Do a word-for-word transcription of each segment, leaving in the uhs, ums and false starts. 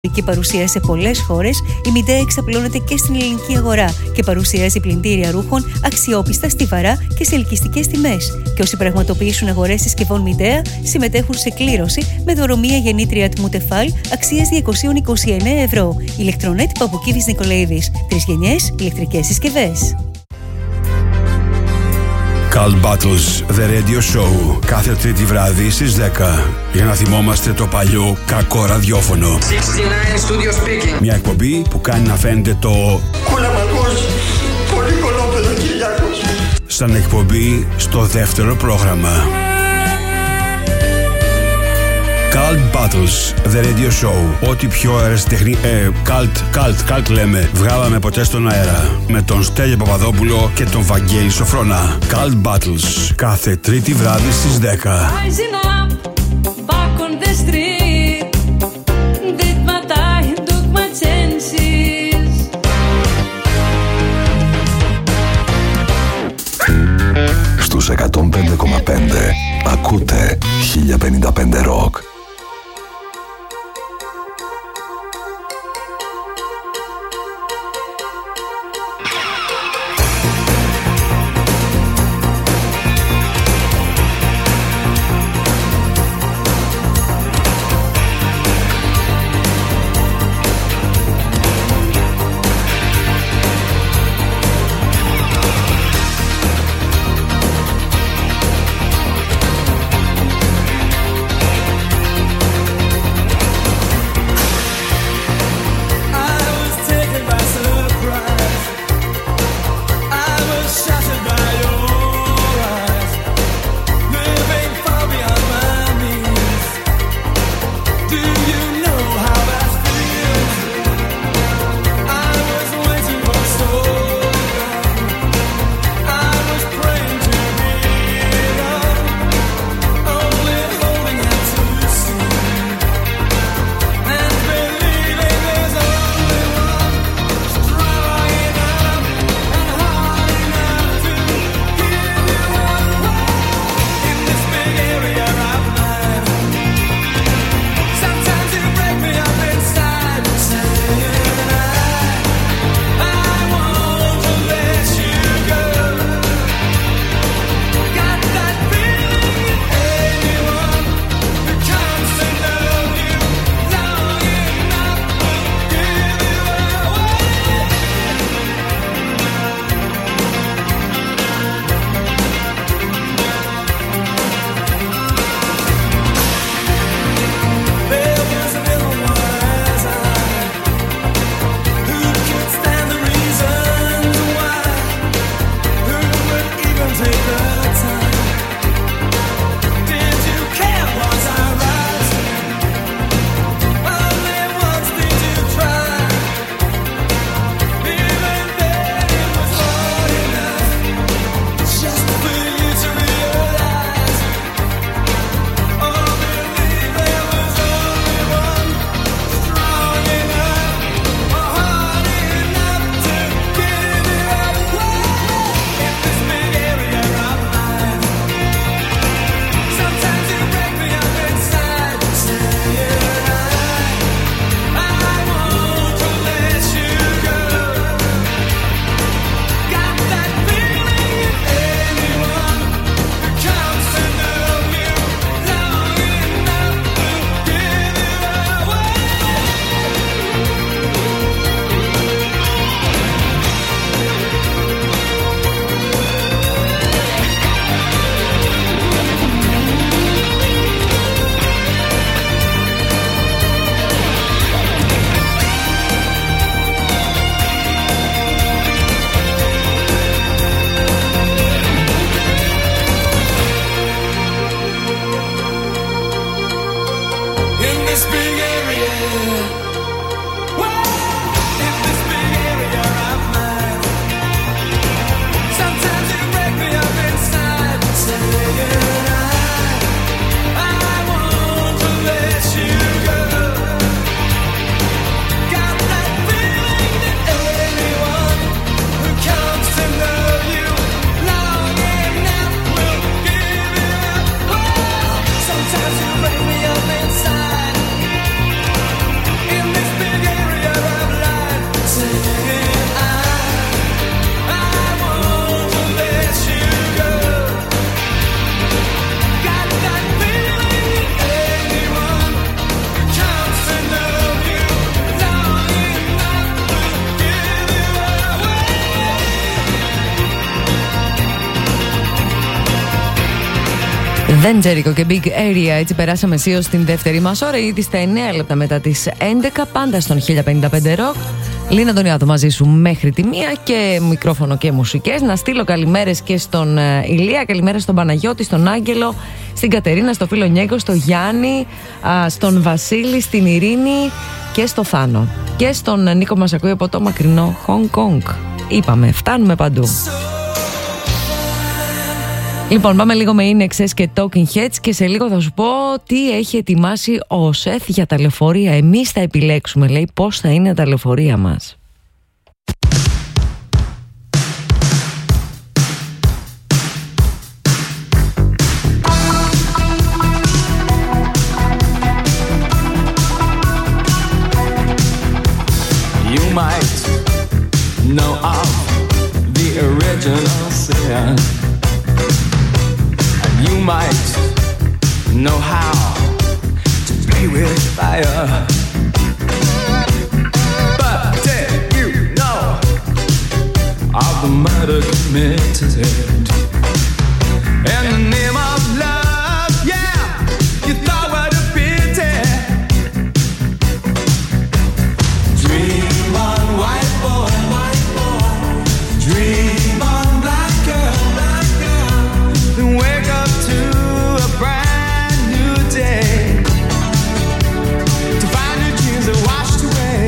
Και παρουσία σε πολλές χώρες, η Midea εξαπλώνεται και στην ελληνική αγορά και παρουσιάζει πλυντήρια ρούχων αξιόπιστα, στιβαρά και σε ελκυστικές τιμές. Και όσοι πραγματοποιήσουν αγορές συσκευών Midea συμμετέχουν σε κλήρωση με δωρομία γεννήτρια του Τεφάλ αξίας διακόσια είκοσι εννέα ευρώ. Ηλεκτρονέτ Παπουκίδης Νικολαίδης. Τρεις γενιές ηλεκτρικές συσκευές. Cult Battles, The Radio Show, κάθε τρίτη βράδυ στις δέκα. Για να θυμόμαστε το παλιό κακό ραδιόφωνο. εξήντα εννέα Studio Speaking. Μια εκπομπή που κάνει να φαίνεται το κουλαμακός, πολύ κολόπεδο Κυριάκος. σαν εκπομπή στο δεύτερο πρόγραμμα. Cult Battles, The Radio Show. Ό,τι πιο αεραστεχνή... Ε, Cult, Cult, Cult λέμε. Βγάλαμε ποτέ στον αέρα. Με τον Στέλιο Παπαδόπουλο και τον Βαγγέλη Σοφρόνα. Cult Battles. Κάθε τρίτη βράδυ στις δέκα. Στους εκατόν πέντε κόμμα πέντε ακούτε χίλια πενήντα πέντε Rock. Δεν Jericho και Big Area. Έτσι περάσαμε αισίως στην δεύτερη μας ώρα, ήδη στα εννέα λεπτά μετά τις έντεκα, πάντα στον χίλια πενήντα πέντε Rock. Λίνα Αντωνιάδου μαζί σου μέχρι τη μία και μικρόφωνο και μουσικές. Να στείλω καλημέρες και στον uh, Ηλία, καλημέρα στον Παναγιώτη, στον Άγγελο, στην Κατερίνα, στο φίλο Νιέγκο, στο Γιάννη, uh, στον Βασίλη, στην Ειρήνη και στο Θάνο. Και στον uh, Νίκο μας ακούει από το μακρινό Hong Kong. Είπαμε, φτάνουμε παντού. Λοιπόν, πάμε λίγο με In Excess και Talking Heads και σε λίγο θα σου πω τι έχει ετοιμάσει ο ΣΕΘ για τα λεωφορεία. Εμείς θα επιλέξουμε, λέει, πώς θα είναι τα λεωφορεία μας. You might know of the original sin. You might know how to play with fire, but did you know of the murder committed in the name of love? Yeah, you thought what a pity. Dream on, white boy, white boy. Dream on, black girl, black girl. Then wake up to a brand new day, to find your dreams are washed away.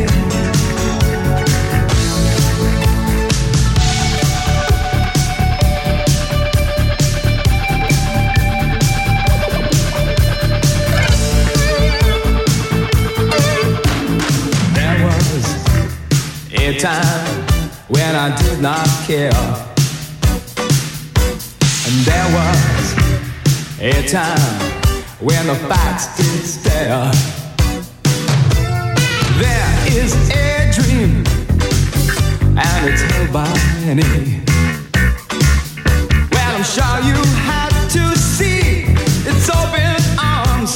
There was a time when I did not care, and there was a time when the facts did stare. There is a dream, and it's held by many. Well, I'm sure you have to see its open arms.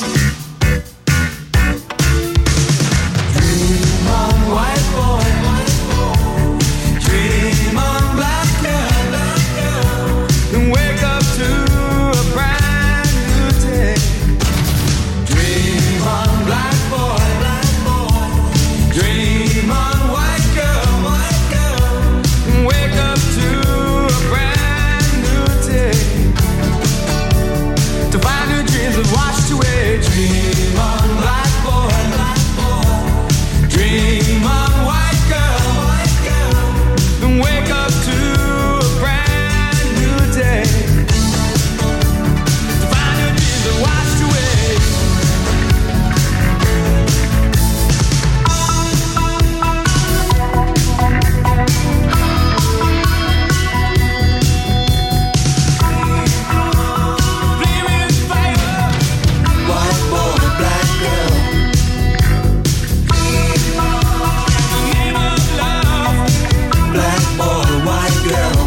Dream on, white boy, white boy. Dream on, black girl, black girl. And wake up to a brand new day. Dream on, black boy, black boy. Dream on, white girl, white girl. And wake up to a brand new day, to find your dreams have washed away. Dream on, black boy, black boy. Dream on, white girl, white girl. And wake up to a brand new day, to find your dreams have washed away. Flaming fire, white boy, black girl. The name of love, black boy, white girl.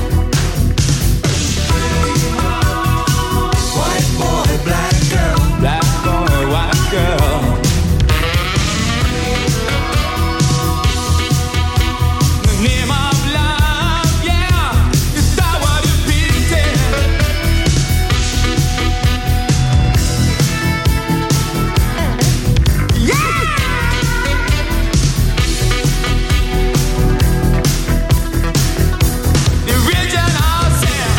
White boy, black girl. Black boy, white girl. The name of love, yeah. You saw what it did. Yeah. The original sin.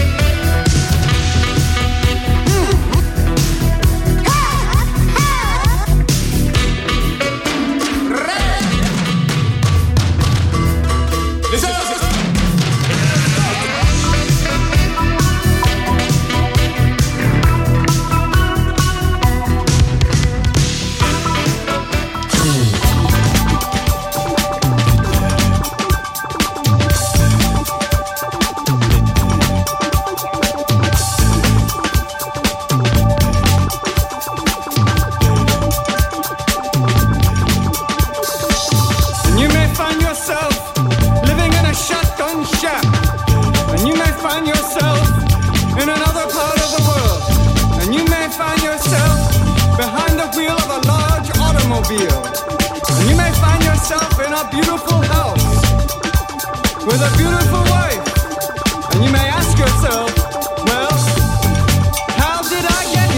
Listen. And you may find yourself living in a shotgun shack, and you may find yourself in another part of the world, and you may find yourself behind the wheel of a large automobile, and you may find yourself in a beautiful house with a beautiful wife, and you may ask yourself, well, how did I get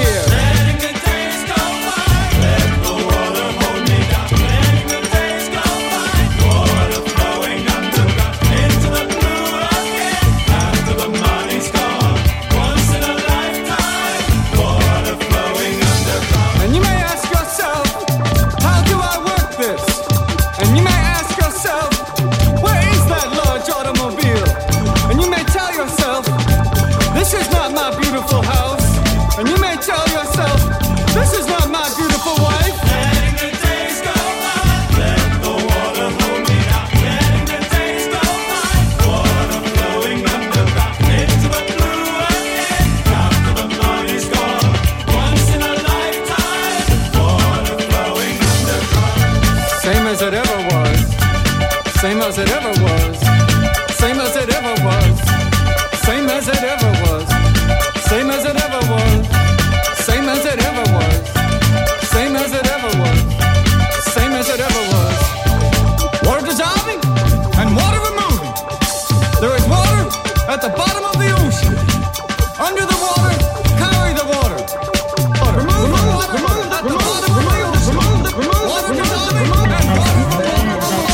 Same as it ever was. Same as it ever was. Same as it ever was. Same as it ever was. Same as it ever was. Same as it ever was. Same as it ever was. Water dissolving and water removing. There is water at the bottom of the ocean. Under the water, carry the water. Water. Remove the water. Remove the water. Remove the water. Water dissolving and water removing.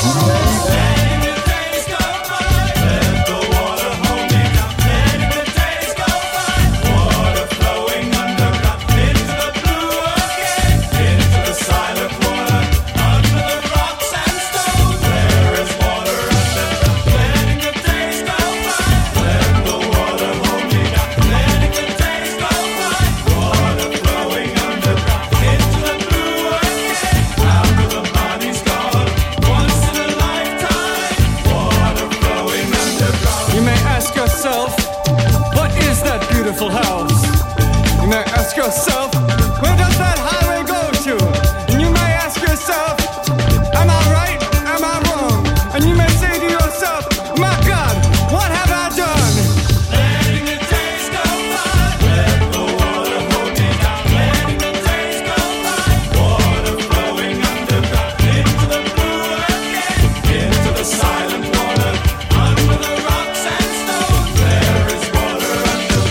House. You may ask yourself, where does that highway go to? And you may ask yourself, am I right? Am I wrong? And you may say to yourself, my God, what have I done? Letting the days go by. Let the water hold me down. Letting the days go by. Water flowing underground into the blue again, into the silent water, under the rocks and stones. There is water underground.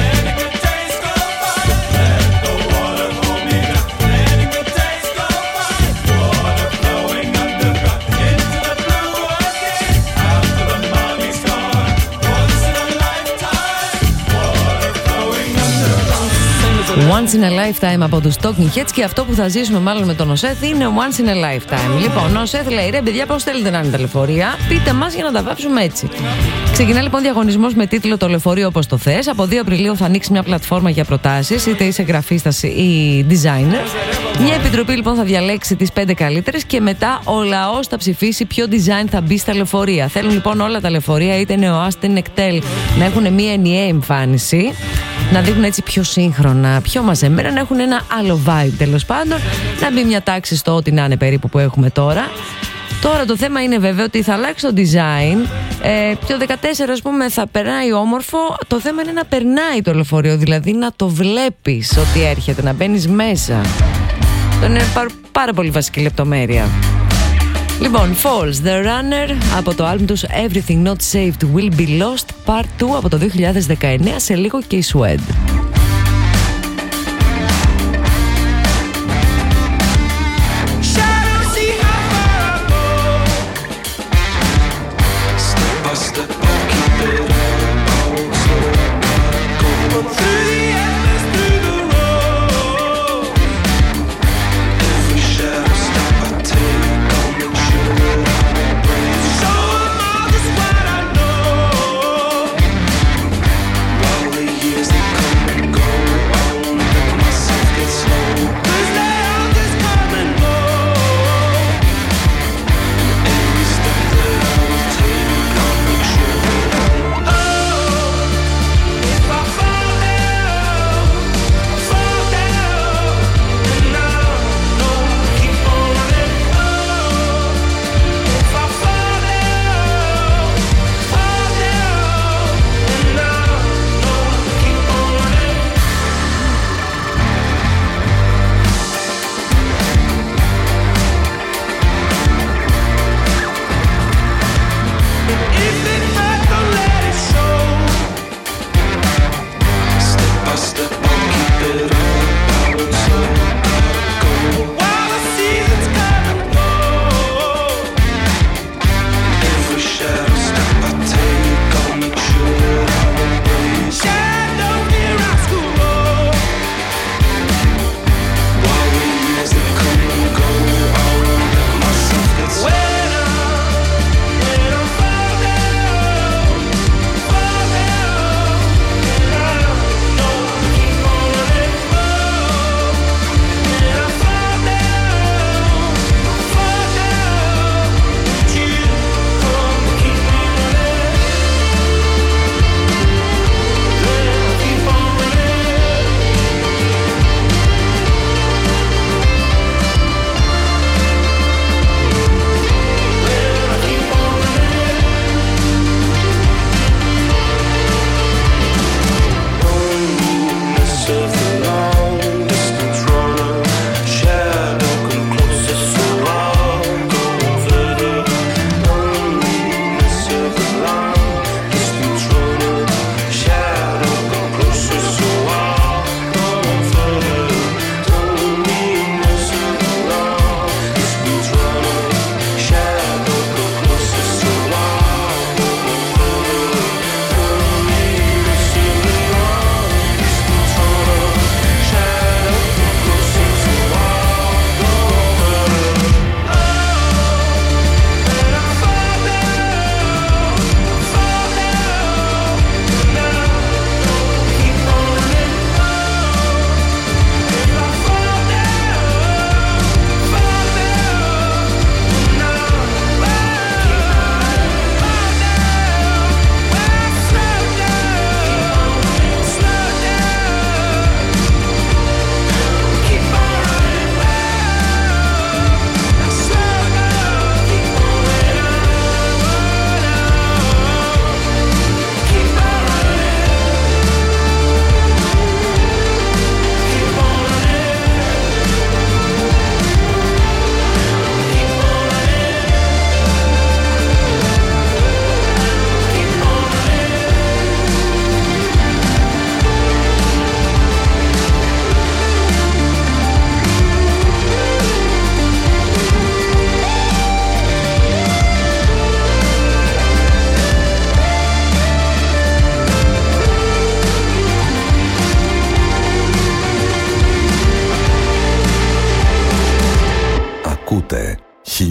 Once in a lifetime από τους Talking Heads, και αυτό που θα ζήσουμε μάλλον με τον Οσέθ είναι Once in a lifetime. Λοιπόν, ο Οσέθ λέει: ρε παιδιά, πώς θέλετε να είναι τα λεωφορεία, πείτε μας για να τα βάψουμε έτσι. Ξεκινά λοιπόν διαγωνισμός με τίτλο Το λεωφορείο όπως το θες. Από δύο Απριλίου θα ανοίξει μια πλατφόρμα για προτάσεις, είτε είσαι γραφίστας ή designer. Μια επιτροπή λοιπόν θα διαλέξει τις πέντε καλύτερες και μετά ο λαός θα ψηφίσει ποιο design θα μπει στα λεωφορεία. Θέλουν λοιπόν όλα τα λεωφορεία, είτε νεοάς είτε νεκτέλ, να έχουν μια ενιαία εμφάνιση, να δείχνουν έτσι πιο σύγχρονα, πιο μαζεμένα, να έχουν ένα άλλο vibe τέλος πάντων, να μπει μια τάξη στο ό,τι να είναι περίπου που έχουμε τώρα. Τώρα το θέμα είναι βέβαια ότι θα αλλάξει το design. Ε, το δεκατέσσερα ας πούμε θα περνάει όμορφο. Το θέμα είναι να περνάει το λεωφορείο, δηλαδή να το βλέπεις ότι έρχεται, να μπαίνεις μέσα. Αυτό είναι πάρα, πάρα πολύ βασική λεπτομέρεια. Λοιπόν, Falls, The Runner από το άλμπουμ τους Everything Not Saved Will Be Lost Part two από το δύο χιλιάδες δεκαεννέα, σε λίγο και η Suede. Years they come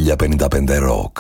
χίλια πενήντα πέντε Rock.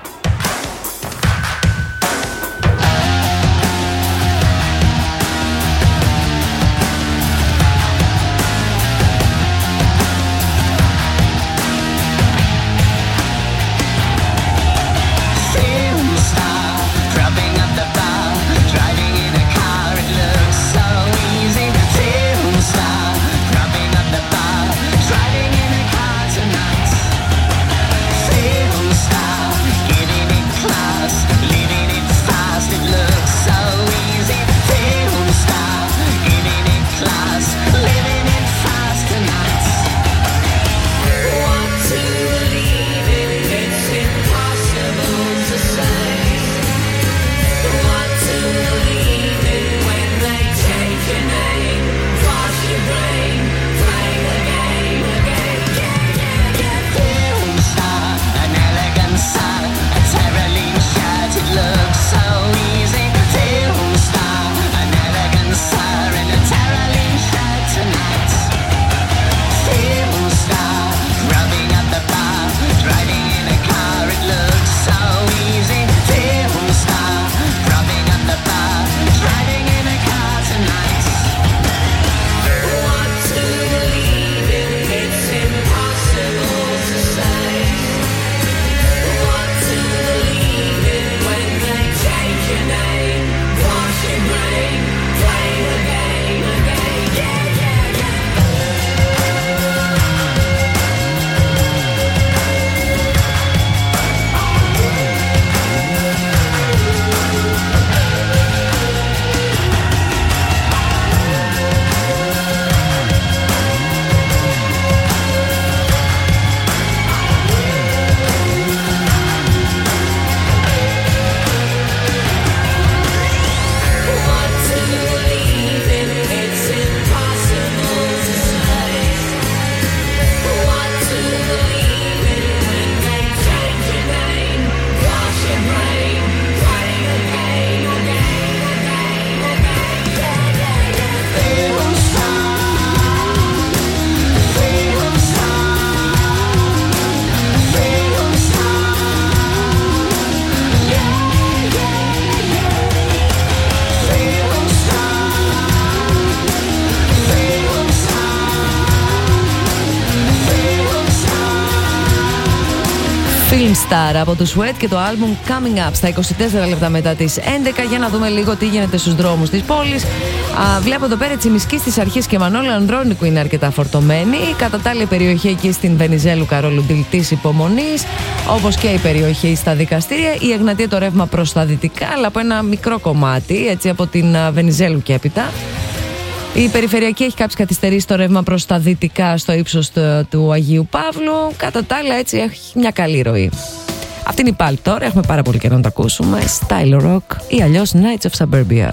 Star από τους Sweat και το album Coming Up στα είκοσι τέσσερα λεπτά μετά τις έντεκα. Για να δούμε λίγο τι γίνεται στους δρόμους της πόλης. Α, βλέπω εδώ πέρα Τσιμισκή στις Αρχές και Μανώλη Ανδρώνικου είναι αρκετά φορτωμένη. Κατά τα άλλη περιοχή εκεί στην Βενιζέλου Καρόλου Ντιλτής υπομονής, όπως και η περιοχή στα δικαστήρια. Η Εγνατία το ρεύμα προς τα δυτικά, αλλά από ένα μικρό κομμάτι, έτσι από την Βενιζέλου και έπειτα. Η περιφερειακή έχει κάποιες καθυστερήσεις στο ρεύμα προς τα δυτικά στο ύψος του, του Αγίου Παύλου. Κατά τα άλλα έτσι έχει μια καλή ροή. Αυτή είναι η πάλι τώρα, έχουμε πάρα πολύ καιρό να τα ακούσουμε. Style Rock ή αλλιώς Nights of Suburbia.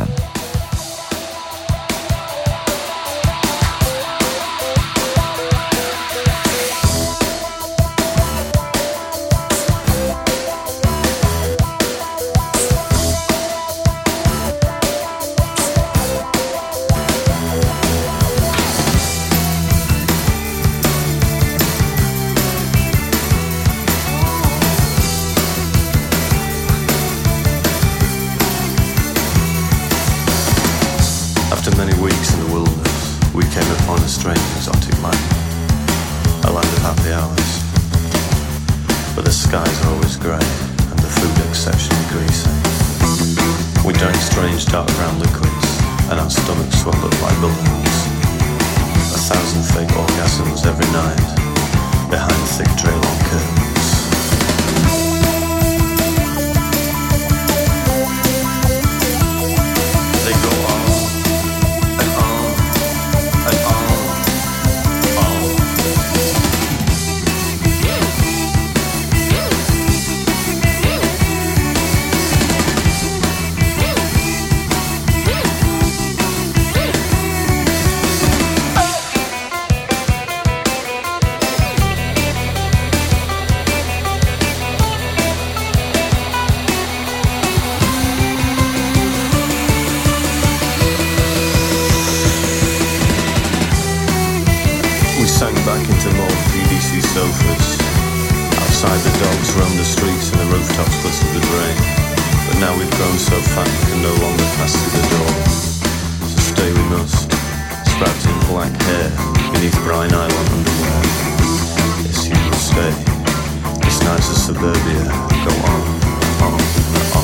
Back into more P V C sofas outside the dogs roamed the streets and the rooftops glistered with rain. But now we've grown so fat we can no longer pass through the door. So stay with us, sprouting black hair beneath brine nylon underwear. Yes, you will stay. This night's a suburbia. Go on, on, on.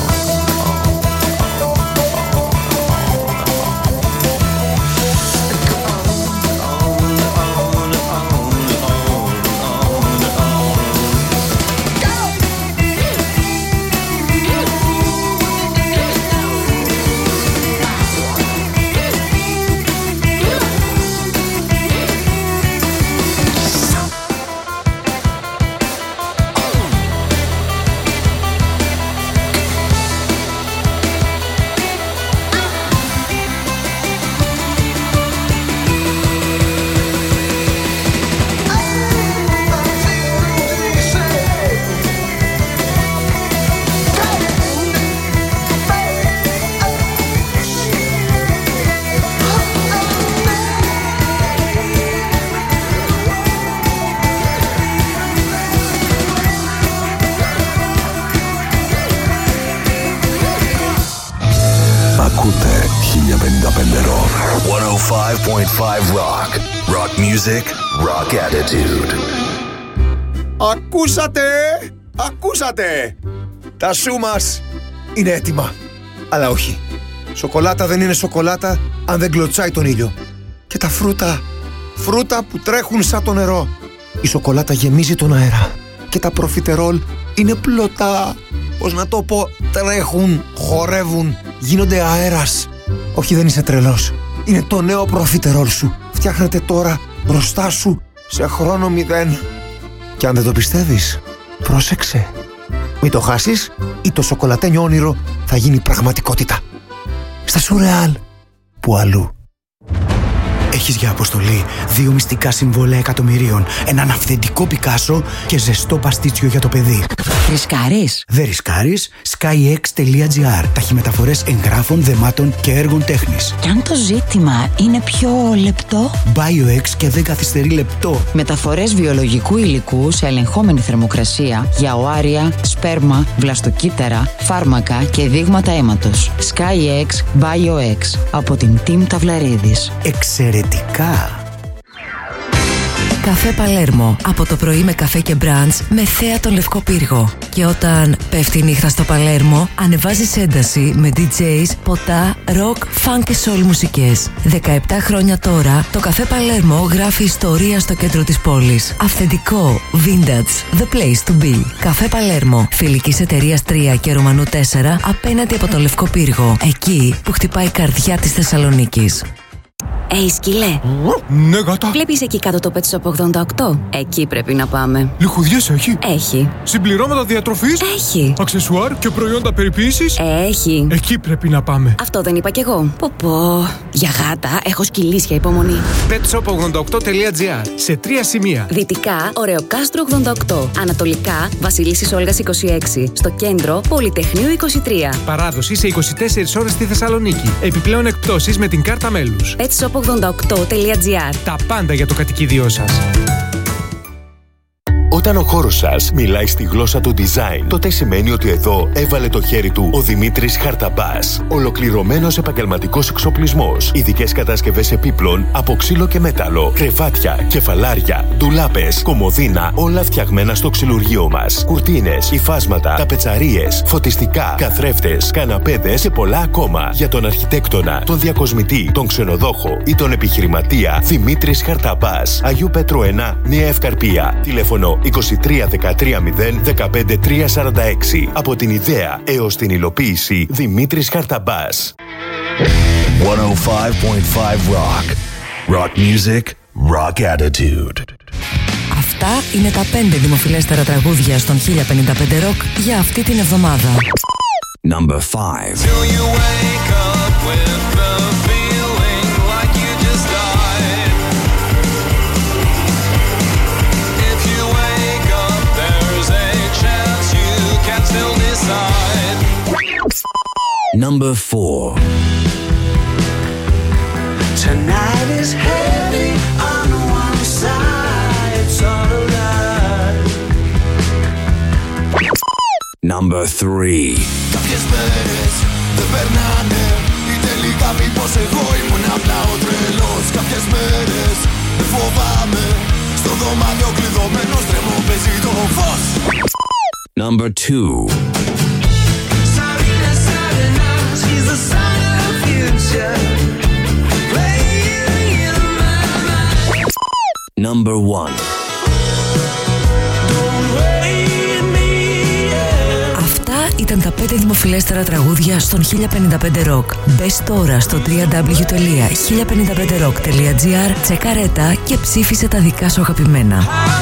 χίλια πενήντα πέντε Rock. εκατόν πέντε κόμμα πέντε Rock. Rock music, rock attitude. Ακούσατε! Ακούσατε! Τα σου μας είναι έτοιμα. Αλλά όχι. Σοκολάτα δεν είναι σοκολάτα αν δεν κλωτσάει τον ήλιο. Και τα φρούτα, φρούτα που τρέχουν σαν το νερό. Η σοκολάτα γεμίζει τον αέρα. Και τα προφιτερόλ είναι πλωτά. Πώς να το πω, τρέχουν, χορεύουν, γίνονται αέρας. Όχι, δεν είσαι τρελός. Είναι το νέο προφιτερόλ σου. Φτιάχνεται τώρα μπροστά σου σε χρόνο μηδέν. Και αν δεν το πιστεύεις, πρόσεξε. Μην το χάσεις ή το σοκολατένιο όνειρο θα γίνει πραγματικότητα. Στα Σουρεάλ, που αλλού. Έχεις για αποστολή δύο μυστικά συμβόλαια εκατομμυρίων, έναν αυθεντικό Πικάσο και ζεστό παστίτσιο για το παιδί. Ρισκάρεις? Δεν ρισκάρεις. skyx τελεία gr. Ταχυμεταφορές εγγράφων, δεμάτων και έργων τέχνης. Και αν το ζήτημα είναι πιο λεπτό? BioX και δεν καθυστερεί λεπτό. Μεταφορές βιολογικού υλικού σε ελεγχόμενη θερμοκρασία για οάρια, σπέρμα, βλαστοκύτταρα, φάρμακα και δείγματα αίματος. skyx BioX από την Team Ταυλαρίδης. Εξαιρετικά! Καφέ Παλέρμο. Από το πρωί με καφέ και μπραντς με θέα τον Λευκό Πύργο. Και όταν πέφτει η νύχτα στο Παλέρμο, ανεβάζεις ένταση με ντι τζέις, ποτά, ροκ, φανκ και σόλ μουσικές. δεκαεπτά χρόνια τώρα, το Καφέ Παλέρμο γράφει ιστορία στο κέντρο της πόλης. Αυθεντικό, vintage, the place to be. Καφέ Παλέρμο. Φιλικής εταιρείας τρία και Ρουμανού τέσσερα απέναντι από τον Λευκό Πύργο. Εκεί που χτυπάει η καρδιά της Θεσσαλονίκης. Ει, σκυλέ. Ναι, γάτα. Βλέπεις εκεί κάτω το Pet Shop ογδόντα οκτώ? Εκεί πρέπει να πάμε. Λιχουδιές έχει? Έχει. Συμπληρώματα διατροφής? Έχει. Αξεσουάρ και προϊόντα περιποίησης? Έχει. Εκεί πρέπει να πάμε. Αυτό δεν είπα κι εγώ. Πω πω. Για γάτα έχω σκυλίσια υπομονή. πετ σοπ ογδόντα οκτώ τελεία τζι άρ. Σε τρία σημεία. Δυτικά, Ωρεοκάστρο ογδόντα οκτώ. Ανατολικά, Βασιλίσσης Όλγας είκοσι έξι. Στο κέντρο, Πολυτεχνείου είκοσι τρία. Παράδοση σε είκοσι τέσσερις ώρες στη Θεσσαλονίκη. Επιπλέον εκπτώσεις με την κάρτα μέλους. πετ σοπ ογδόντα οκτώ τελεία τζι άρ. Τα πάντα για το κατοικίδιό σας. Όταν ο χώρος σας μιλάει στη γλώσσα του design, τότε σημαίνει ότι εδώ έβαλε το χέρι του ο Δημήτρης Χαρταμπάς. Ολοκληρωμένος επαγγελματικός εξοπλισμός, ειδικές κατασκευές επίπλων από ξύλο και μέταλλο, κρεβάτια, κεφαλάρια, ντουλάπες, κομοδίνα, όλα φτιαγμένα στο ξυλουργείο μας. Κουρτίνες, υφάσματα, ταπετσαρίες, φωτιστικά, καθρέφτες, καναπέδες και πολλά ακόμα. Για τον αρχιτέκτονα, τον διακοσμητή, τον ξενοδόχο ή τον επιχειρηματία, Δημήτρης Χαρταμπάς. Αγίου Πέτρου ένα, Νέα Ευκαρπία. Τηλέφωνο είκοσι τρία δεκατρία μηδέν δεκαπέντε τρία σαράντα έξι. Από την ιδέα έως την υλοποίηση, Δημήτρης Χαρταμπάς. εκατόν πέντε κόμμα πέντε Rock. Rock music, rock attitude. Αυτά είναι τα πέντε δημοφιλέστερα τραγούδια στον χίλια πενήντα πέντε Rock για αυτή την εβδομάδα. Number five. Number four. Tonight is heavy on one side, it's all a lie. Number three. Κάποιες μέρες δεν περνάνε ή τελικά μήπως εγώ ήμουν απλά ο τρελός. Κάποιες μέρες δεν φοβάμαι στο δωμάτιο κλειδωμένος τρέμω παίζει το φως. Number two. Sarina, Sarina, she's the sign of the future. Playing in my mind. Number one. Ήταν τα πέντε δημοφιλέστερα τραγούδια στον χίλια πενήντα πέντε Rock. Μπες τώρα στο double-u double-u double-u τελεία χίλια πενήντα πέντε rock τελεία gr, τσεκάρε τα και ψήφισε τα δικά σου αγαπημένα.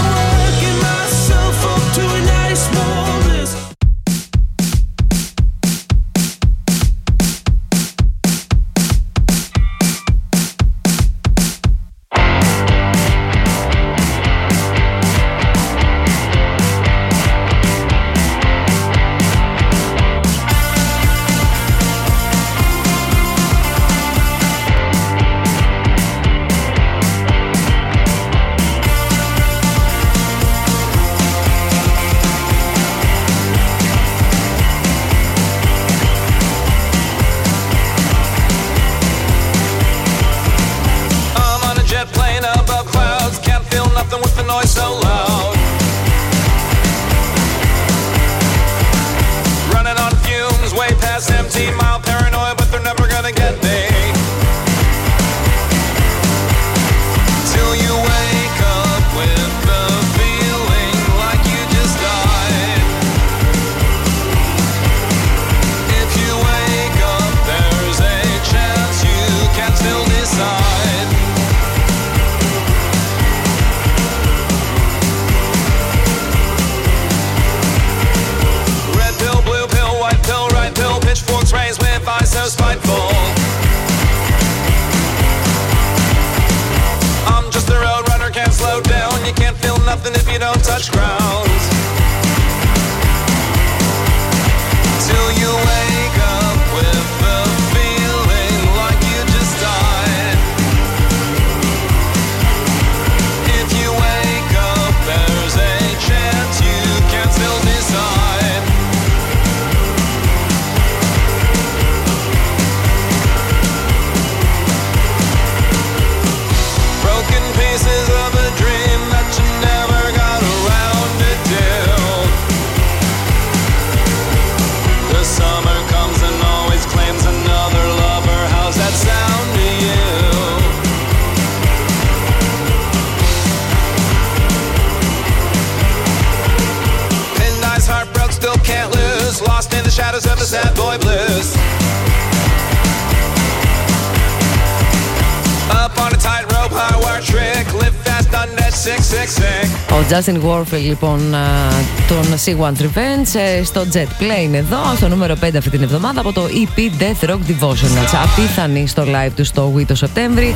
Ο Justin Warfare λοιπόν των Sea One Revenge στο Jet Plane εδώ στο νούμερο πέντε αυτή την εβδομάδα από το ι πι Death Rock Devotionals. Απίθανη στο live του στο Wii το Σεπτέμβρη.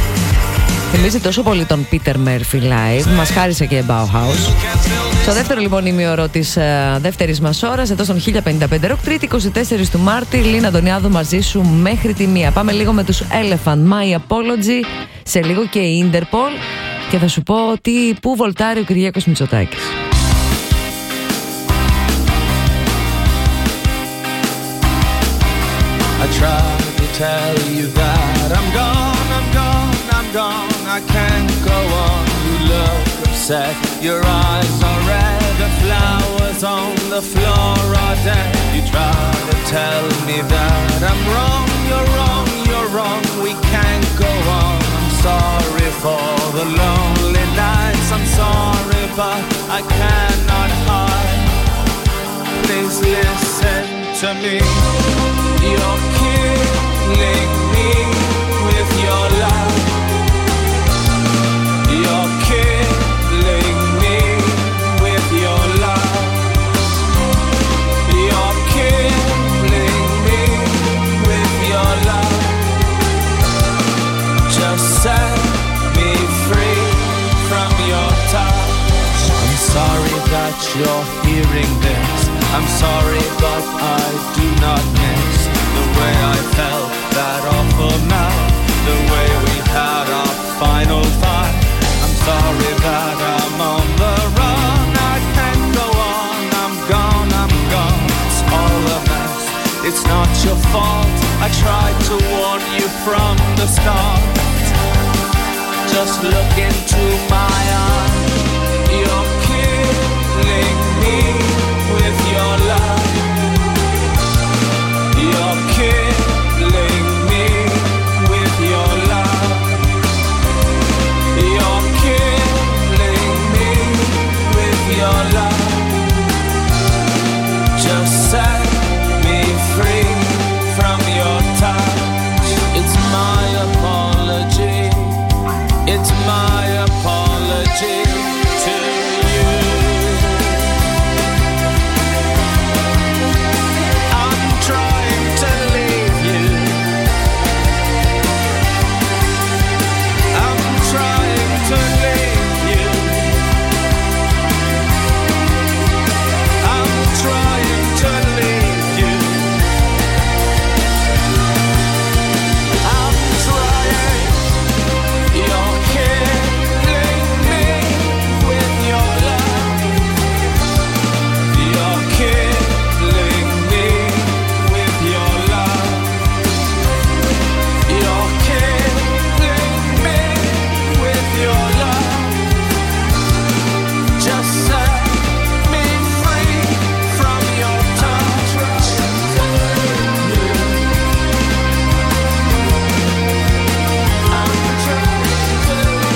Θυμίζει τόσο πολύ τον Peter Murphy live. Μας χάρισε και Bauhaus. Στο δεύτερο λοιπόν ημίωρο της uh, δεύτερης μας ώρας εδώ στον χίλια πενήντα πέντε Rock, Τρίτη είκοσι τέσσερις του Μάρτη, Λίνα Αντωνιάδου μαζί σου μέχρι τη μία. Πάμε λίγο με τους Elephant, My Apology, σε λίγο και η Interpol και θα σου πω ότι πού βολτάρει ο Κυριάκος Μητσοτάκης. I tried to tell you that I'm gone, I'm gone, I'm gone, I can't go on. You look upset, your eyes are red, the flowers on the floor are dead. You try to tell me that I'm wrong, you're wrong, you're wrong, we can't go on. I'm sorry for the lonely nights, I'm sorry but I cannot hide. Please listen to me. You're killing me with your love. You're killing me with your love. You're killing me with your love. Just set me free from your touch. I'm sorry that you're hearing this. I'm sorry but I do not miss the way I felt that awful night, the way we had our final fight. I'm sorry that I'm on the run, I can't go on, I'm gone, I'm gone. fault. I tried to warn you from the start. Just look into my eyes. You're killing me with your love. You're killing me with your love. You're killing me with your love. Just set me free from your touch. It's my apology. It's my apology to you. I'm trying to leave you. I'm trying to leave you. I'm trying to leave you. I'm trying. You're killing me with your love. You're killing me with your love. You're killing me with your love. Just set me free from your touch. I'm trying to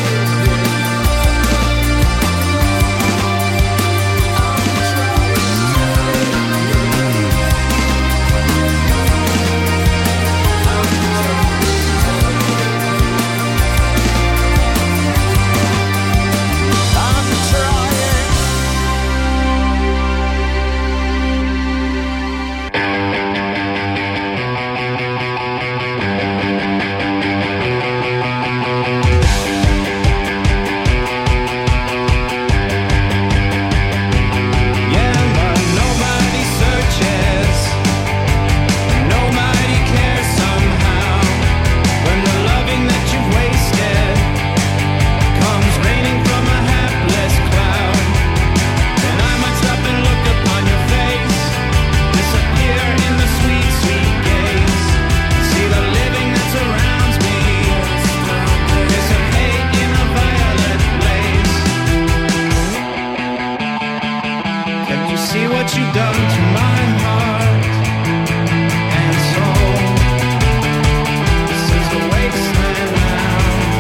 see what you've done to my heart and soul. This is a wasteland now.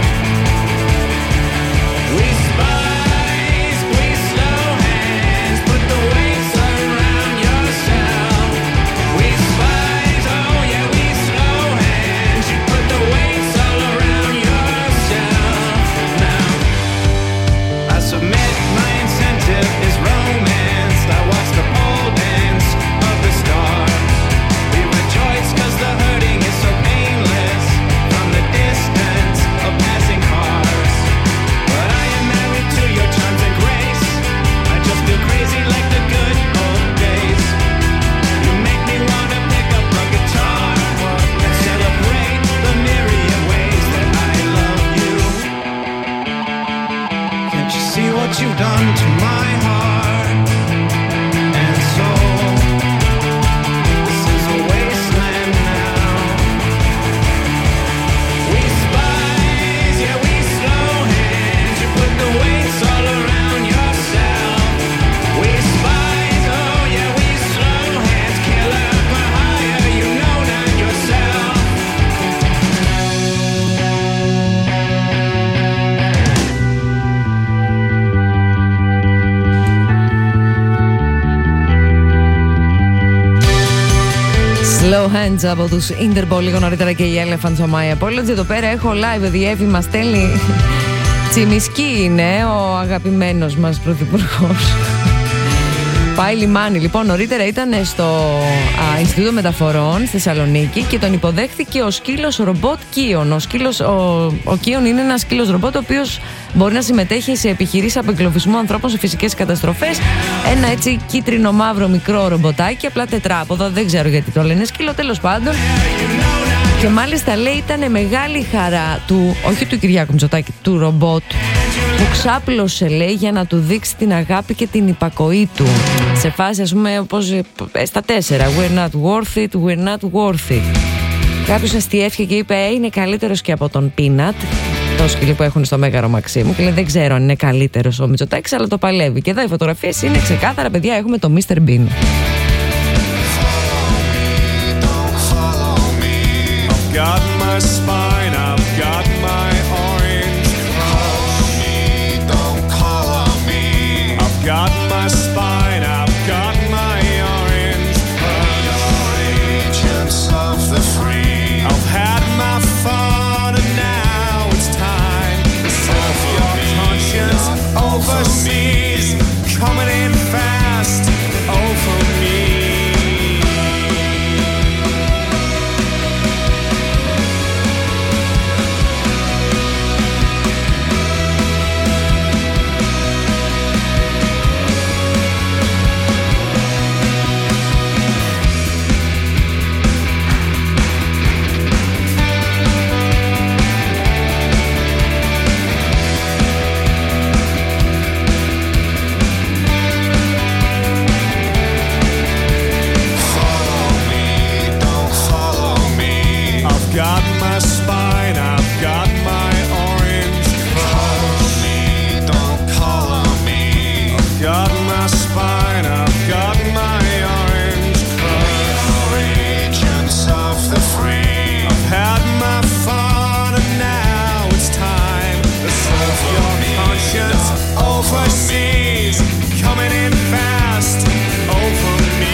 We spies, we slow hands, put the weights around yourself. We spies, oh yeah, we slow hands, you put the weights all around yourself. Now, I submit my incentive is romance. I watch the pole dance of the stars. We rejoice cause the hurting is so painless from the distance of passing cars. But I am married to your charms and grace. I just feel crazy like the good old days. You make me wanna pick up a guitar and celebrate the myriad ways that I love you. Can't you see what you've done to my heart and soul? This is a wasteland now. We spies, yeah, we slow hands. You put the weights all around yourself. We spies, oh yeah, we slow hands. Killer for hire, you know not yourself. Slow Hands από τους Interpol, λίγο νωρίτερα και οι Elephants of My Apology. Εδώ πέρα έχω live, ο Διεύη μας στέλνει. Τσιμισκή είναι ο αγαπημένος μας πρωθυπουργός. Πάει λιμάνι. Λοιπόν, νωρίτερα ήταν στο α, Ινστιτούτο Μεταφορών στη Θεσσαλονίκη και τον υποδέχθηκε ο σκύλος ρομπότ Κίον. Ο, σκύλος, ο, ο Κίον είναι ένας σκύλος ρομπότ ο οποίος μπορεί να συμμετέχει σε επιχειρήσεις απεγκλωβισμού ανθρώπων σε φυσικές καταστροφές. Ένα έτσι κίτρινο-μαύρο μικρό ρομποτάκι, απλά τετράποδο, δεν ξέρω γιατί το λένε σκύλο, τέλος πάντων. Και μάλιστα λέει ήταν μεγάλη χαρά του, όχι του Κυριάκου Μητσοτάκη, του ρομπότ, που ξάπλωσε λέει για να του δείξει την αγάπη και την υπακοή του. Σε φάση, ας πούμε, όπως στα τέσσερα. We're not worth it, we're not worth it. Κάποιος αστιεύτηκε και είπε ε, είναι καλύτερος και από τον Peanut, το σκυλί που έχουν στο Μέγαρο Μαξίμου, και λέει δεν ξέρω αν είναι καλύτερος ο Μητσοτάκης, αλλά το παλεύει. Και εδώ οι φωτογραφίες είναι ξεκάθαρα, παιδιά, έχουμε το μίστερ Bean. Got my spine, I've got my orange crush. Don't call on me. I've got my spine, I've got my orange crush. Agents of the free. I've had my fun and now it's time to serve your conscience overseas. Coming in fast over me. Got my spine, I've got my orange crush. Don't call on me. I've got my spine, I've got my orange crush. Agents of the free. I've had my fun and now it's time to serve your conscience overseas. Coming in fast over me.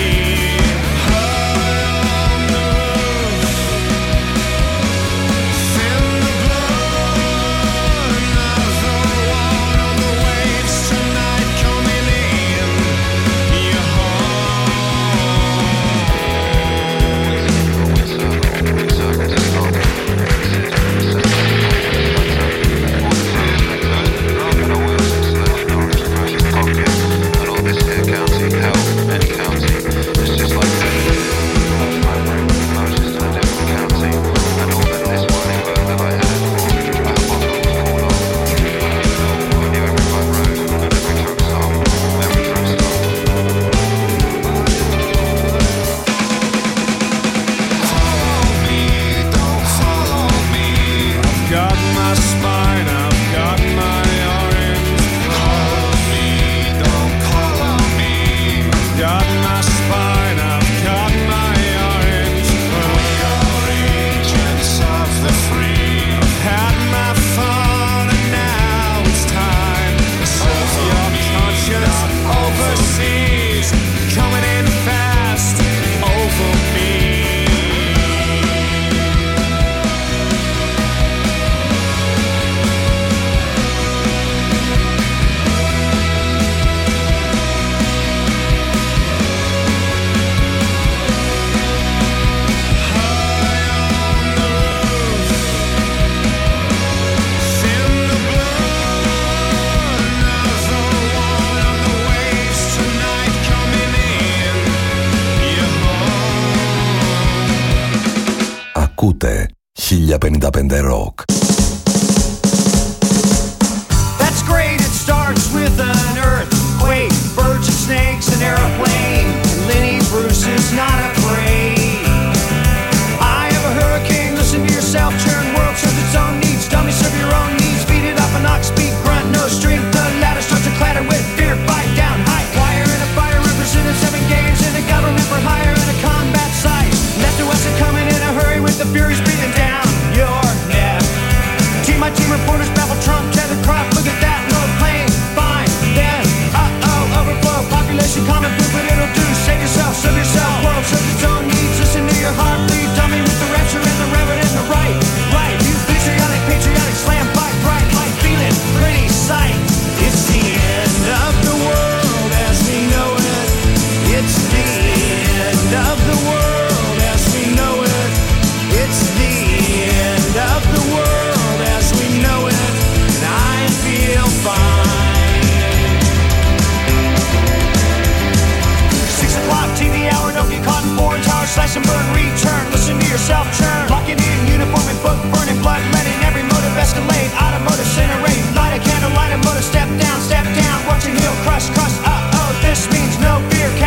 Ακούτε χίλια πενήντα πέντε Rock. That's great, it starts with an earthquake, birds and snakes, an airplane, and Lenny Bruce is not afraid. I have a hurricane, listen to yourself, churn, world serves its own needs, dummy serve your own needs, beat it up an ox, beat, grunt, no strength, the ladder starts to clatter with fear, fight down, high wire and a fire, representing seven games, and a government for hire and a combat site, left to us and coming in a hurry with the furies beating down your neck. Team my team reporters baffle Trump, tether crop, look at that, no plane, fine, then, uh-oh, overflow, population common poop, but it'll do, save yourself, serve yourself, world serves its own needs, listen to your heart, bleed, dummy with the rapture and the reverend and the right, right, you patriotic, patriotic, slam, fight, bright, light, feeling, pretty sight. It's the end of the world as we know it, it's the end of the world as we know it, it's the end of the world as we know it, and I feel fine. Six o'clock T V hour, don't get caught in foreign tower, slash and burn, return, listen to yourself churn, lock it in, uniform and book, burning blood, letting every motive escalate, automotive incinerate, light a candle, light a motor, step down, step down, watching heel crush, crush, uh-oh, this means no fear,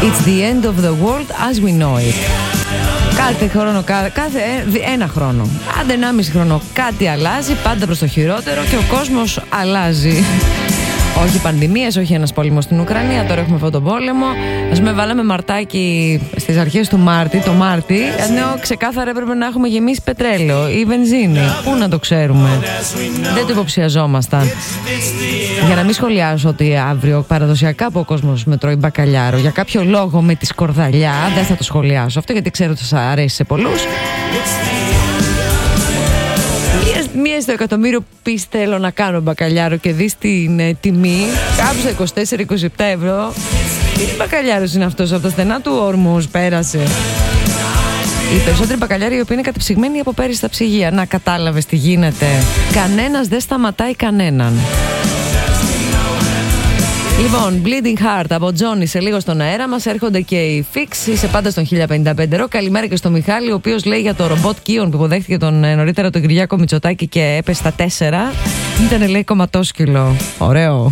It's the end of the world as we know it. Κάθε χρόνο, κάθε ένα χρόνο, άντε ενάμιση χρόνο, κάτι αλλάζει, πάντα προς το χειρότερο και ο κόσμος αλλάζει. Όχι πανδημίες, όχι ένας πόλεμος στην Ουκρανία, τώρα έχουμε αυτόν τον πόλεμο. Ας πούμε, βάλαμε μαρτάκι στις αρχές του Μάρτη, το Μάρτι, ενώ ξεκάθαρα έπρεπε να έχουμε γεμίσει πετρέλαιο ή βενζίνη. Πού να το ξέρουμε? Δεν το υποψιαζόμασταν. Για να μην σχολιάσω ότι αύριο παραδοσιακά που ο κόσμος με τρώει μπακαλιάρο, για κάποιο λόγο με τη σκορδαλιά, δεν θα το σχολιάσω αυτό γιατί ξέρω ότι σας αρέσει σε πολλούς. Μία στο εκατομμύριο πεις θέλω να κάνω μπακαλιάρο και δεις την ε, τιμή κάπου στα είκοσι τέσσερα με είκοσι επτά ευρώ. Τι μπακαλιάρος είναι αυτός? Από τα στενά του όρμους πέρασε. Οι περισσότεροι μπακαλιάροι οι οποίοι είναι κατεψυγμένοι από πέρυσι στα ψυγεία. Να, κατάλαβες τι γίνεται? Κανένας δεν σταματάει κανέναν. Λοιπόν, Bleeding Heart από Johnny σε λίγο στον αέρα μας. Έρχονται και οι Fix, είσαι πάντα στον χίλια πενήντα πέντε ρο. Καλημέρα και στο Μιχάλη, ο οποίος λέει για το ρομπότ Kion που υποδέχτηκε τον νωρίτερα τον Κυριάκο Μητσοτάκη και έπεσε στα τέσσερα. Ήτανε, λέει, κομματόσκυλο. Ωραίο.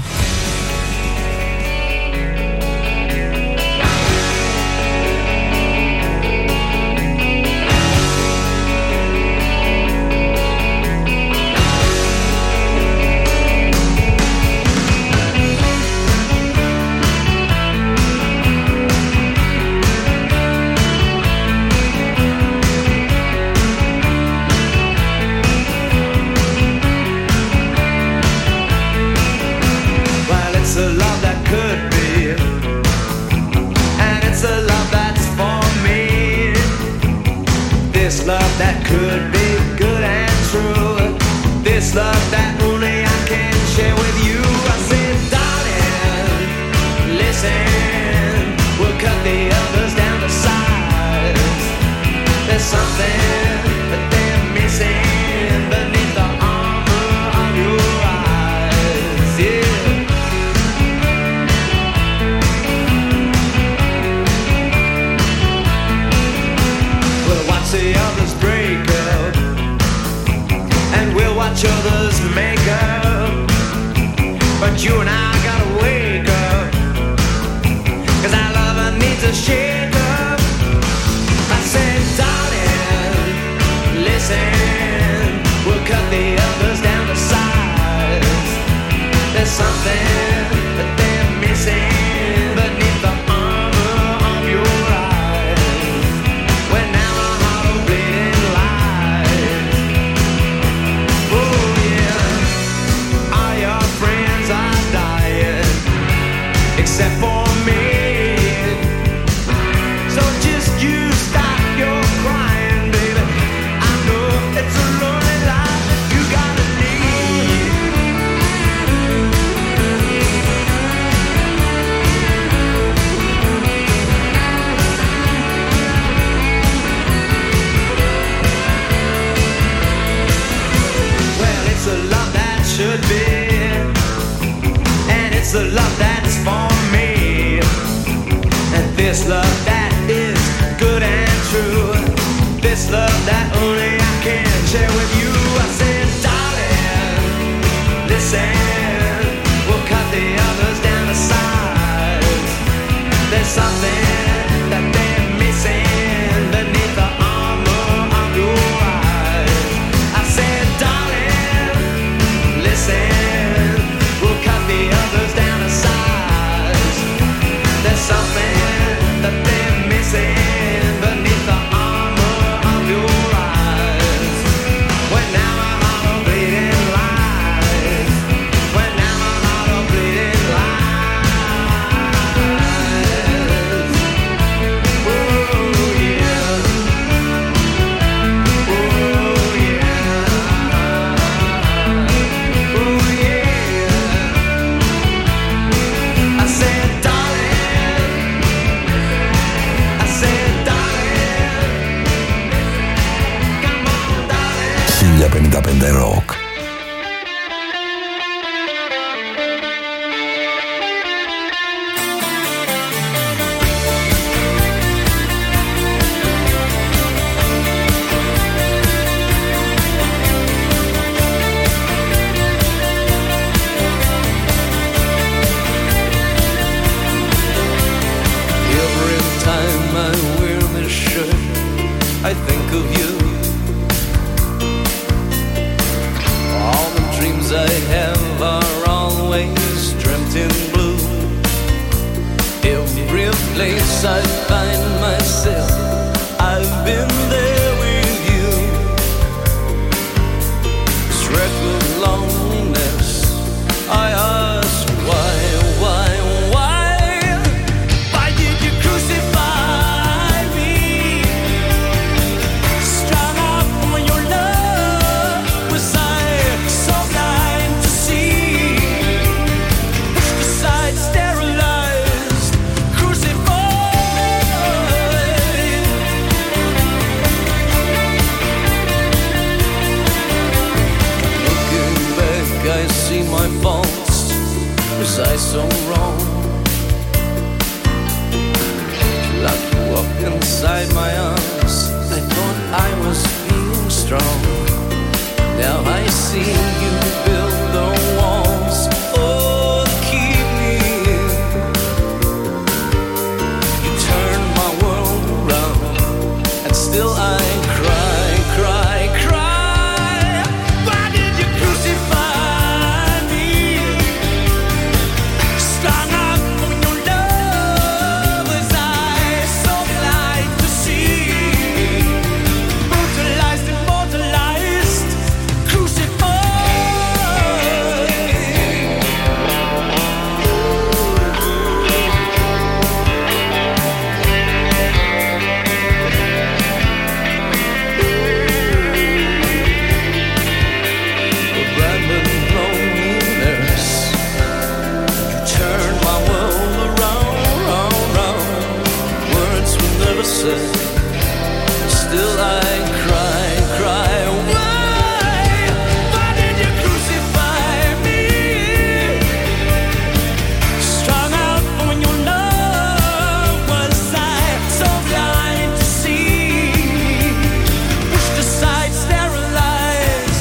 place I find myself, I've been there with you. This record loneliness, I ask why, why, why? Why did you crucify me? Strung up on your love, was I so blind to see? Pushed aside, sterilized, crucified. Looking back, I see my faults. Was I so wrong? Like you walk inside my arms, I thought I was being strong. Now I see you build the walls, oh, to keep me in. You turn my world around, and still I cry, cry, cry. Why did you crucify me? Strung up on your love, was I so blind to see? Brutalized, immortalized, abandoned loneliness. You turn my world around, round, round. Words were never said, still I cry, cry. Why? Why did you crucify me? Strung out on your love, was I so blind to see? Pushed aside, sterilized,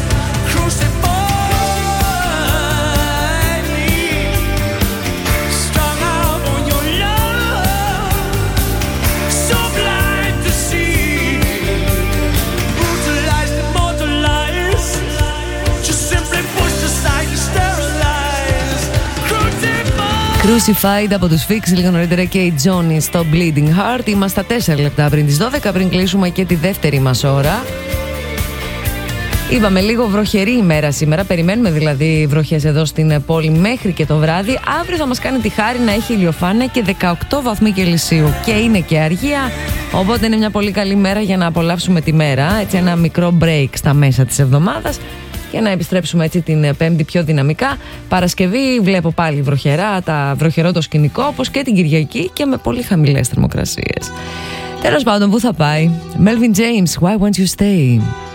crucified me. Strung out on your love, so blind to see. Brutalized, immortalized, just simply pushed aside and sterilized, crucified. Crucified από τους Fix, λίγο νωρίτερα και η Johnny στο Bleeding Heart. Είμαστε στα τέσσερα λεπτά πριν τις δώδεκα, πριν κλείσουμε και τη δεύτερη μας ώρα. Είπαμε λίγο βροχερή ημέρα σήμερα, περιμένουμε δηλαδή βροχές εδώ στην πόλη μέχρι και το βράδυ. Αύριο θα μας κάνει τη χάρη να έχει ηλιοφάνεια και δεκαοκτώ βαθμοί Κελσίου και είναι και αργία, οπότε είναι μια πολύ καλή μέρα για να απολαύσουμε τη μέρα. Έτσι ένα μικρό break στα μέσα της εβδομάδας και να επιστρέψουμε έτσι την Πέμπτη πιο δυναμικά. Παρασκευή βλέπω πάλι βροχερά, τα βροχερό το σκηνικό, όπως και την Κυριακή και με πολύ χαμηλές θερμοκρασίες. Τέλος πάντων, πού θα πάει? Melvin James, Why Won't You Stay?